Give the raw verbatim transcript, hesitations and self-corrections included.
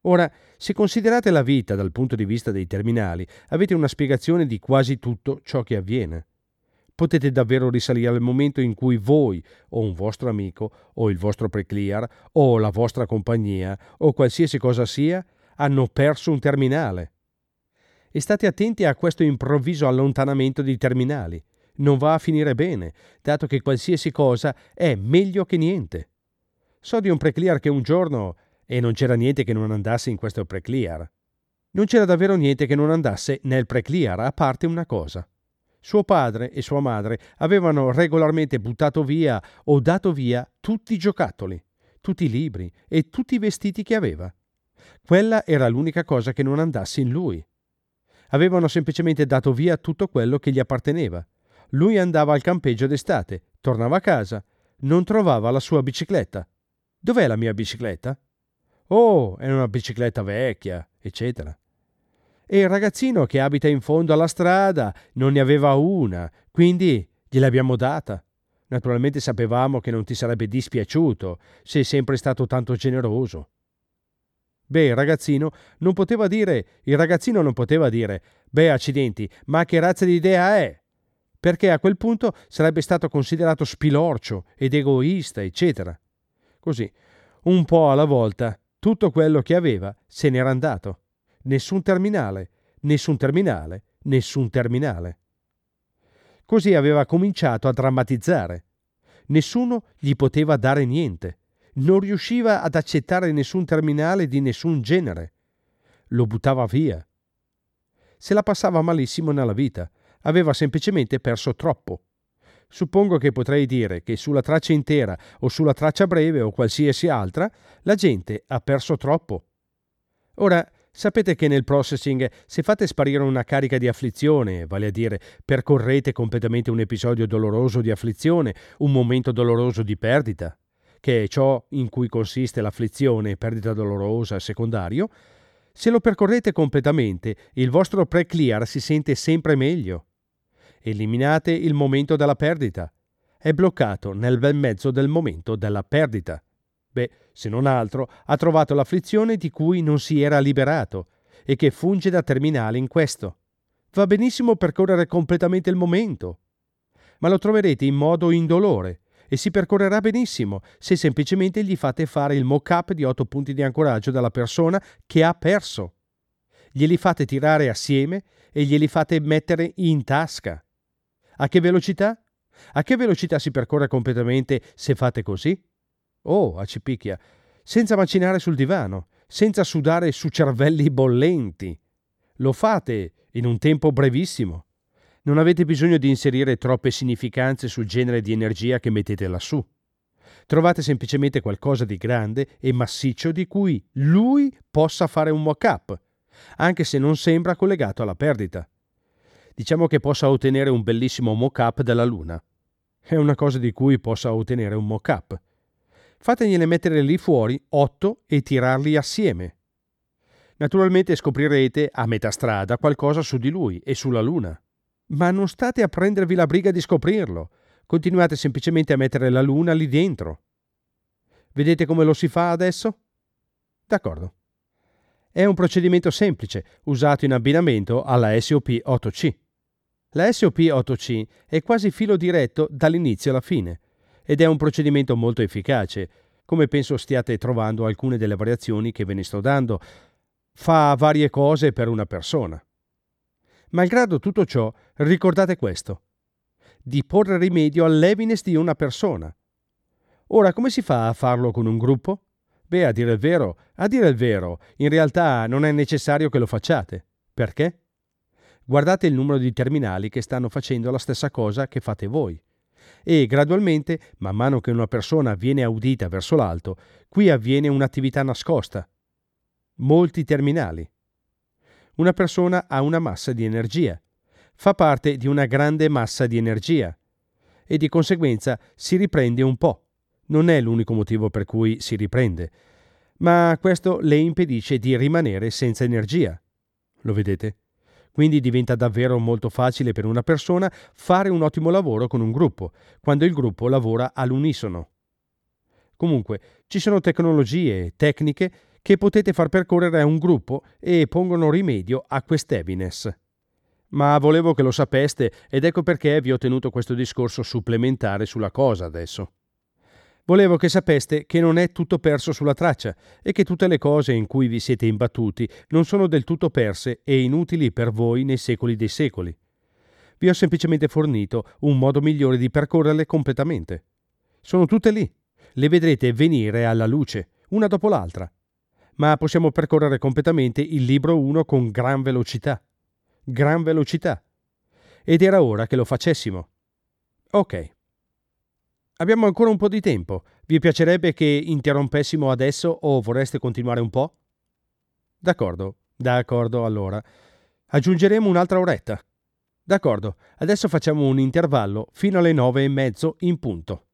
Ora, se considerate la vita dal punto di vista dei terminali, avete una spiegazione di quasi tutto ciò che avviene. Potete davvero risalire al momento in cui voi, o un vostro amico, o il vostro preclear, o la vostra compagnia, o qualsiasi cosa sia, hanno perso un terminale. E state attenti a questo improvviso allontanamento di terminali. Non va a finire bene, dato che qualsiasi cosa è meglio che niente. So di un preclear che un giorno, e non c'era niente che non andasse in questo preclear. Non c'era davvero niente che non andasse nel preclear, a parte una cosa. Suo padre e sua madre avevano regolarmente buttato via o dato via tutti i giocattoli, tutti i libri e tutti i vestiti che aveva. Quella era l'unica cosa che non andasse in lui. Avevano semplicemente dato via tutto quello che gli apparteneva. Lui andava al campeggio d'estate, tornava a casa, non trovava la sua bicicletta. Dov'è la mia bicicletta? Oh, è una bicicletta vecchia, eccetera. E il ragazzino che abita in fondo alla strada non ne aveva una, quindi gliel'abbiamo data. Naturalmente sapevamo che non ti sarebbe dispiaciuto, sei sempre stato tanto generoso. Beh, il ragazzino non poteva dire, il ragazzino non poteva dire, beh, accidenti, ma che razza di idea è? Perché a quel punto sarebbe stato considerato spilorcio ed egoista, eccetera. Così, un po' alla volta, tutto quello che aveva se n'era andato. Nessun terminale, nessun terminale, nessun terminale. Così aveva cominciato a drammatizzare. Nessuno gli poteva dare niente. Non riusciva ad accettare nessun terminale di nessun genere. Lo buttava via. Se la passava malissimo nella vita. Aveva semplicemente perso troppo. Suppongo che potrei dire che sulla traccia intera o sulla traccia breve o qualsiasi altra, la gente ha perso troppo. Ora, sapete che nel processing, se fate sparire una carica di afflizione, vale a dire percorrete completamente un episodio doloroso di afflizione, un momento doloroso di perdita, che è ciò in cui consiste l'afflizione, perdita dolorosa, secondario, se lo percorrete completamente, il vostro pre-clear si sente sempre meglio. Eliminate il momento della perdita. È bloccato nel bel mezzo del momento della perdita. Beh, se non altro, ha trovato l'afflizione di cui non si era liberato e che funge da terminale in questo. Va benissimo percorrere completamente il momento, ma lo troverete in modo indolore e si percorrerà benissimo se semplicemente gli fate fare il mock-up di otto punti di ancoraggio dalla persona che ha perso. Glieli fate tirare assieme e glieli fate mettere in tasca. A che velocità? A che velocità si percorre completamente se fate così? Oh, accipicchia, senza macinare sul divano, senza sudare su cervelli bollenti. Lo fate in un tempo brevissimo. Non avete bisogno di inserire troppe significanze sul genere di energia che mettete lassù. Trovate semplicemente qualcosa di grande e massiccio di cui lui possa fare un mock-up, anche se non sembra collegato alla perdita. Diciamo che possa ottenere un bellissimo mock-up della Luna. È una cosa di cui possa ottenere un mock-up. Fategliene mettere lì fuori otto e tirarli assieme. Naturalmente scoprirete a metà strada qualcosa su di lui e sulla Luna. Ma non state a prendervi la briga di scoprirlo. Continuate semplicemente a mettere la Luna lì dentro. Vedete come lo si fa adesso? D'accordo. È un procedimento semplice, usato in abbinamento alla S O P otto C. La S O P otto C è quasi filo diretto dall'inizio alla fine ed è un procedimento molto efficace, come penso stiate trovando alcune delle variazioni che ve ne sto dando. Fa varie cose per una persona. Malgrado tutto ciò, ricordate questo: di porre rimedio all'heaviness di una persona. Ora, come si fa a farlo con un gruppo? Beh, a dire il vero, a dire il vero, in realtà non è necessario che lo facciate. Perché? Guardate il numero di terminali che stanno facendo la stessa cosa che fate voi. E gradualmente, man mano che una persona viene audita verso l'alto, qui avviene un'attività nascosta. Molti terminali. Una persona ha una massa di energia, fa parte di una grande massa di energia e di conseguenza si riprende un po'. Non è l'unico motivo per cui si riprende, ma questo le impedisce di rimanere senza energia. Lo vedete? Quindi diventa davvero molto facile per una persona fare un ottimo lavoro con un gruppo, quando il gruppo lavora all'unisono. Comunque, ci sono tecnologie e tecniche che potete far percorrere a un gruppo e pongono rimedio a quest'heaviness. Ma volevo che lo sapeste ed ecco perché vi ho tenuto questo discorso supplementare sulla cosa adesso. Volevo che sapeste che non è tutto perso sulla traccia e che tutte le cose in cui vi siete imbattuti non sono del tutto perse e inutili per voi nei secoli dei secoli. Vi ho semplicemente fornito un modo migliore di percorrerle completamente. Sono tutte lì. Le vedrete venire alla luce, una dopo l'altra. Ma possiamo percorrere completamente il libro uno con gran velocità. Gran velocità. Ed era ora che lo facessimo. Ok. Abbiamo ancora un po' di tempo. Vi piacerebbe che interrompessimo adesso o vorreste continuare un po'? D'accordo, d'accordo allora. Aggiungeremo un'altra oretta. D'accordo, adesso facciamo un intervallo fino alle nove e mezzo in punto.